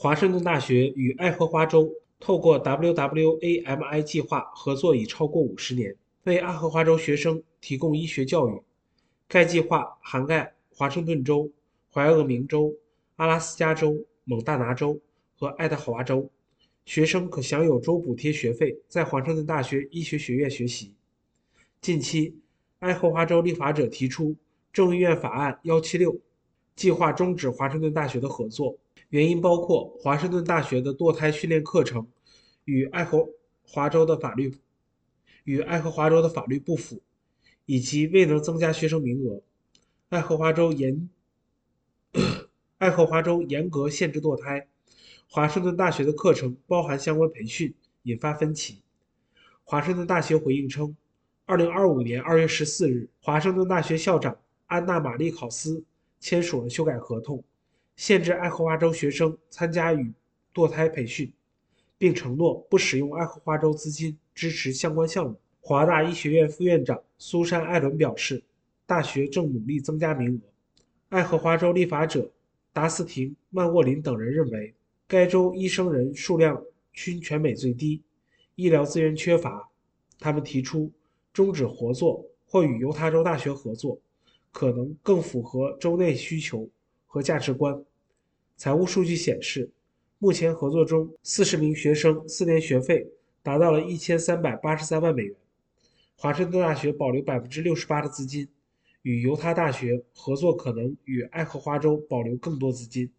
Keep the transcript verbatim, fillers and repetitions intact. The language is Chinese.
华盛顿大学与爱荷华州透过 W W A M I 计划合作已超过五十年，为爱荷华州学生提供医学教育。该计划涵盖华盛顿州、怀俄明州、阿拉斯加州、蒙大拿州和爱德华州。学生可享有州补贴学费，在华盛顿大学医学学院学习。近期，爱荷华州立法者提出众议院法案一七六，计划终止华盛顿大学的合作，原因包括华盛顿大学的堕胎训练课程与爱荷华州的法律与爱荷华州的法律不符，以及未能增加学生名额。爱荷华州严爱荷华州严格限制堕胎，华盛顿大学的课程包含相关培训，引发分歧。华盛顿大学回应称，二零二五年二月十四日，华盛顿大学校长安娜玛丽考斯签署了修改合同，限制爱荷华州学生参加与堕胎培训，并承诺不使用爱荷华州资金支持相关项目。华大医学院副院长苏珊·艾伦表示，大学正努力增加名额。爱荷华州立法者达斯廷·曼沃林等人认为，该州医生人数量均全美最低，医疗资源缺乏。他们提出终止合作或与犹他州大学合作，可能更符合州内需求和价值观。财务数据显示，目前合作中四十名学生四年学费达到了一千三百八十三万美元。华盛顿大学保留 百分之六十八 的资金，与犹他大学合作可能与爱荷华州保留更多资金。